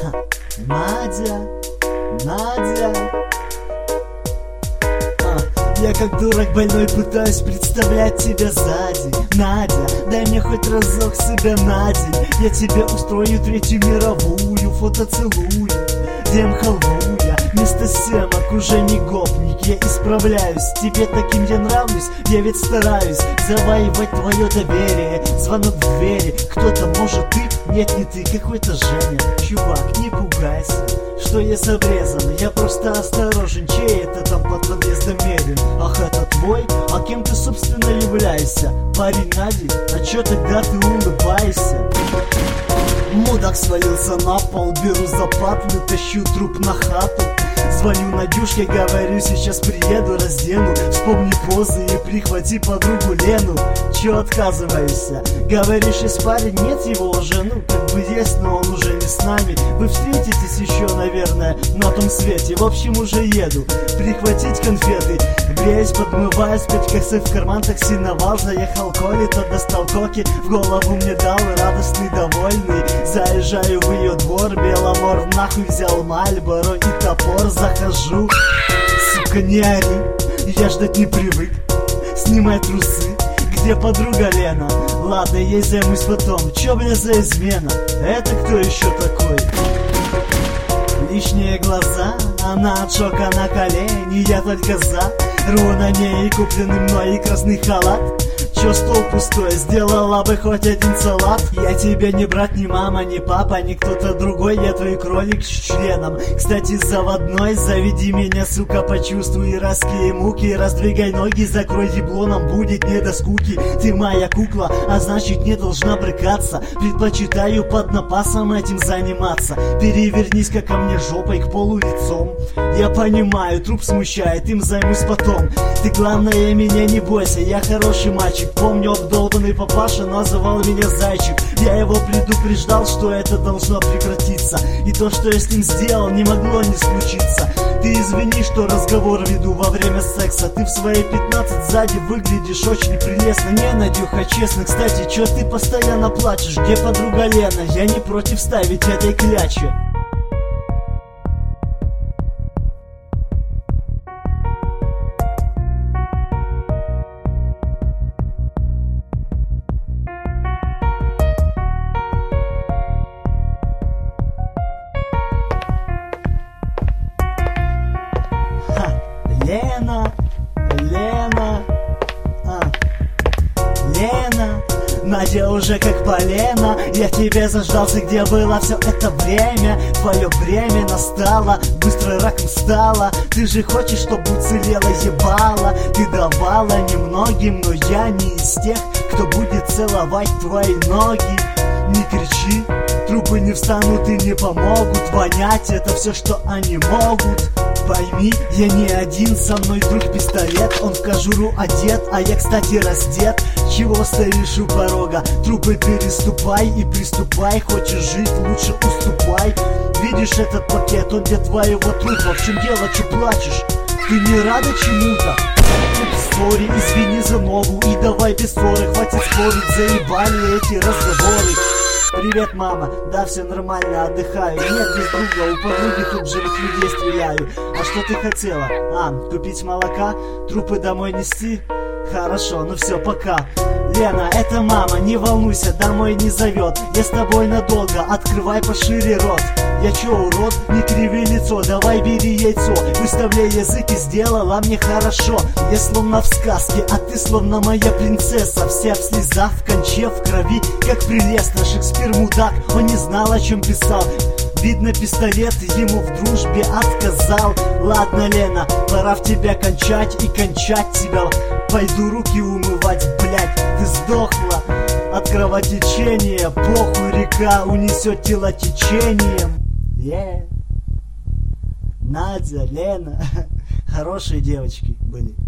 Надя, Надя. Я как дурак больной пытаюсь представлять тебя сзади. Надя, дай мне хоть разок себя на день. Я тебе устрою третью мировую, фотоцелую, дем халву я. Вместо семок уже не гопник, я исправляюсь. Тебе таким я нравлюсь, я ведь стараюсь завоевать твое доверие. Звонок в двери, кто-то, может ты? Нет, не ты, какой-то Женя. Чувак, не пугайся, что я с обрезом, я просто осторожен. Чей это там под подъездом медлен? Ах, это твой? А кем ты, собственно, являешься? Парень Нади? А чё тогда ты улыбаешься? Мудак свалился на пол, беру за патлы, тащу труп на хату. Звоню Надюшке, говорю, сейчас приеду, раздену. Вспомни позы и прихвати подругу Лену. Чё отказываешься? Говоришь, есть парень, нет его уже. Ну, как бы есть, но он уже не с нами. Вы встретитесь еще, наверное, на том свете. В общем, уже еду прихватить конфеты. Греюсь, подмываюсь, 5 косых в карман, такси навал. Заехал Коли-то, достал коки, в голову мне дал, радостный, довольный. Заезжаю в ее двор, Беломор нахуй взял Мальборо и топор. Захожу, сука, не ори, я ждать не привык. Снимай трусы, где подруга Лена? Ладно, ей займусь потом, чё, бля, за измена? Это кто еще такой? Лишние глаза, она от шока на колени. Я только за, рву на ней купленный мной и красный халат. Чё стол пустой, сделала бы хоть один салат. Я тебе не брат, ни мама, ни папа, ни кто-то другой. Я твой кролик с членом, кстати, заводной. Заведи меня, сука, почувствуй иракские муки. Раздвигай ноги, закрой ебло, нам будет не до скуки. Ты моя кукла, а значит не должна брыкаться. Предпочитаю под напасом этим заниматься. Перевернись-ка ко мне жопой к полу лицом. Я понимаю, труп смущает, им займусь потом. Ты, главное, меня не бойся, я хороший мальчик. Помню, обдолбанный папаша называл меня зайчик. Я его предупреждал, что это должно прекратиться. И то, что я с ним сделал, не могло не случиться. Ты извини, что разговор веду во время секса. Ты в свои 15 сзади выглядишь очень прелестно. Не, Надюха, честно, кстати, чё ты постоянно плачешь? Где подруга Лена? Я не против ставить этой кляче. Лена, Лена, Лена, Надя уже как полено. Я тебе заждался, где было все это время. Твое время настало, быстро раком стало. Ты же хочешь, чтобы уцелела ебала. Ты давала немногим, но я не из тех, кто будет целовать твои ноги. Не кричи, трупы не встанут и не помогут. Вонять это все, что они могут. Пойми, я не один, со мной друг пистолет. Он в кожуру одет, а я, кстати, раздет. Чего стоишь у порога? Трупы переступай и приступай. Хочешь жить, лучше уступай. Видишь этот пакет, он для твоего трупа. В чем дело, че плачешь? Ты не рада чему-то? Сори, извини за ногу и давай без ссоры. Хватит спорить, заебали эти разговоры. Привет, мама, да, все нормально, отдыхаю. Нет, без друга, у подруги тут живых людей стреляю. А что ты хотела? Купить молока? Трупы домой нести? Хорошо, ну все, пока. Лена, это мама, не волнуйся, домой не зовет. Я с тобой надолго, открывай пошире рот. Я чё, урод? Не криви лицо, давай бери яйцо. Выставляй язык и сделала мне хорошо. Я словно в сказке, а ты словно моя принцесса. Вся в слезах, в конче, в крови, как прелестно. Шекспир мудак, он не знал, о чем писал. Видно, пистолет ему в дружбе отказал. Ладно, Лена, пора в тебя кончать и кончать тебя. Пойду руки умывать, блять, ты сдохла от кровотечения. Похуй, река унесет тело течением. Надя, Лена, хорошие девочки были.